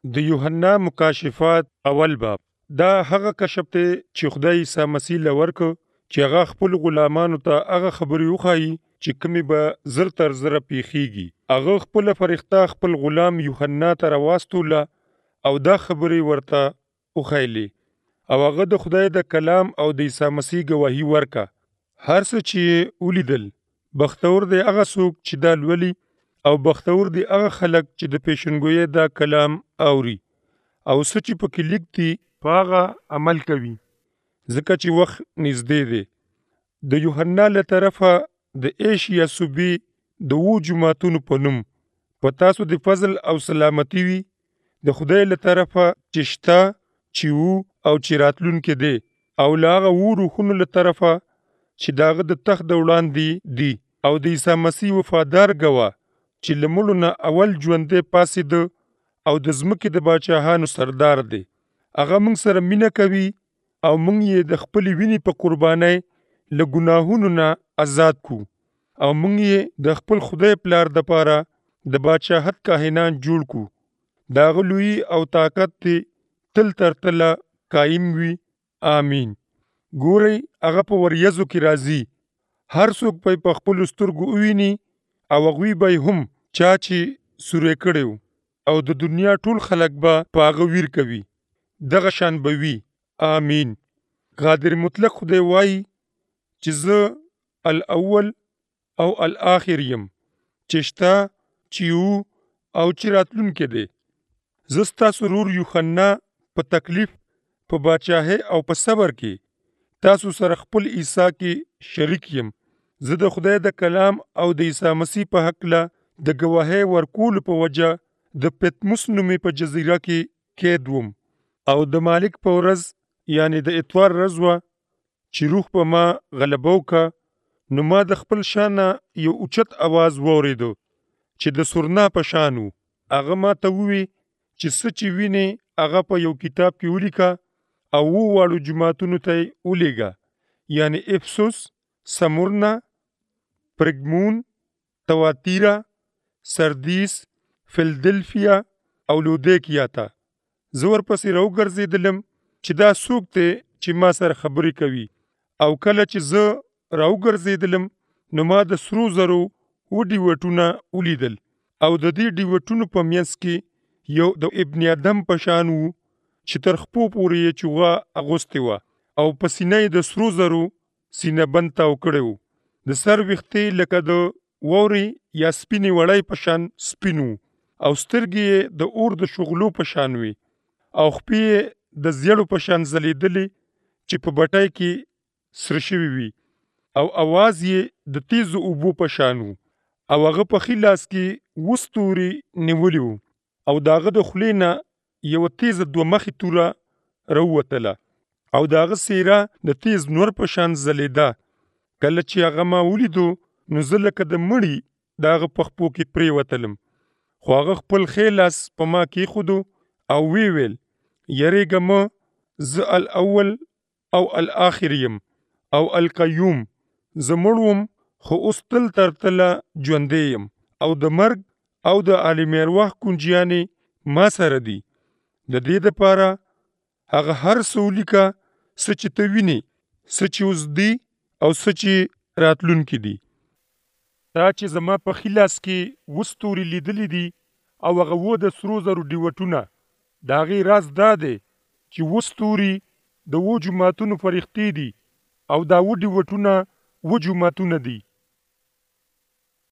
د یوحنا مکاشفات اول باب. دا هغه کشف ته چې خدای عیسی مسیح له ورکو چې هغه خپل غلامانو ته هغه خبرې وښایي چې کومې به زر تر زره پیښیږي. هغه خپل فرښتہ خپل غلام یوحنا ته راواستوله او دا خبرې ورته وښایلې او هغه د خدای د کلام او د عیسی مسیح ګواهي ورکا. هر څه چې ولیدل بختور دی هغه څوک چې دا لولي او بختور دی هغه خلک چې د پیشنګویۍ دا کلام اوري او څه چې پکې لیک دي په هغه عمل کوي، ځکه چې وخت نږدې دی. د یوحنا له طرفه د ایشیا صوبې د 7 جماعتونو په نوم په تاسو د فضل او سلامتی وي د خدای له طرفه چې شته، چې وو او چې راتلونکي دی، او له هغه 7 روحونو له طرفه چې د هغه د تخت د وړاندې دي، او د عیسی مسیح وفادار ګواه چې له مړو نه اول ژوندی پاڅېده او د ځمکې د باچاهانو سردار دی. هغه موږ سره مینه کوي او موږ یې د خپلې وینې په قربانۍ له ګناهونو نه آزاد کو او موږ یې د خپل خدای پلار دپاره د باچاهت کاهنان جوړ کو. د هغه لویي او طاقت دې تل تر تله قایم وي. آمین. ګورئ هغه په وریځو کې راځي، هر څوک به په خپلو سترګو وویني او هغوی به هم چا چې سوری کړی او د دنیا ټول خلک به په هغه ویر کوي. دغه شان به وي. آمین. قادر مطلق خدای وایي چې زه الاول او الاخر یم، چې شته، چې وو او چې راتلونکی دی. زه ستاسو ورور یوحنا په تکلیف، په باچاهۍ او په صبر کې تاسو سره خپل عیسی کې شریک یم. زه د خدای د کلام او د عیسی مسیح په هکله د ګواهۍ ورکولو په وجه د پتموس نومې په جزیره کې قید وم او د مالک په ورځ یعنی د اتوار ورځ وه چې روح په ما غلبه وکړه، نو ما د خپل شانه یو اوچت اواز واورېدو چې د سورنا په شان و. هغه ما ته ووی چې څه چې وینې هغه په یو کتاب کې ولیکه او 7 واړو جماعتونو ته یې ولیږه، یعنی افسوس، سمورنا، پرګمون، تواتیرا، سردیس، فیلدلفیا او لودیکیا ته. زه ورپسې راوګرځېدلم چې دا څوک دی چې ما سره خبرې کوي، او کله چې زه راوګرځېدلم نو ما د سرو زرو 7 ډیوټونه ولیدل او د دې ډیوټونو په منځ کې یو د ابن آدم په شان و چې تر خپو پورې یې چوغه اغوستې وه او په سینه یې د سرو زرو سینه بند تاو کړی و. د سر ویښتې لکه د واورې یا سپینې وړۍ په شان سپین و او سترګې یې د اور د شغلو په شان وي او خپې یې د زیړو په شان ځلېدلې چې په بټۍ کې سره شوي وي او اواز یې د تیزو اوبو په شان و او هغه په ښي لاس کې 7 ستوري نیولي وو او د هغه د خولې نه یوه تیزه 2 مخې توره راووتله او د هغه څېره د تیز نور په شان ځلېده. کله چې هغه ما ولیدو نو زه لکه د مړي د هغه په خپو کې پرېوتلم، خو هغه خپل ښی لاس په ما کېښودو او ویې ویل: یریږه مه، زه الاول او الاخر یم او القیوم. زه مړ وم خو اوس تل تر تله ژوندی یم او د مرګ او د عالم ارواح کونجیانې ما سره دي. د دې دپاره هغه هر څه ولیکه څه چې ته وینې، څه چې اوس دي او څه چې راتلونکي دي. تا چې زما په ښي لاس کې 7 ستوري لیدلي دي او هغه 7 د سرو زرو ډیوټونه، د هغې راز دا دی چې 7 ستوري د 7 جوماتونو فرښتې دي او دا 7 ډیوټونه 7 جوماتونه دي.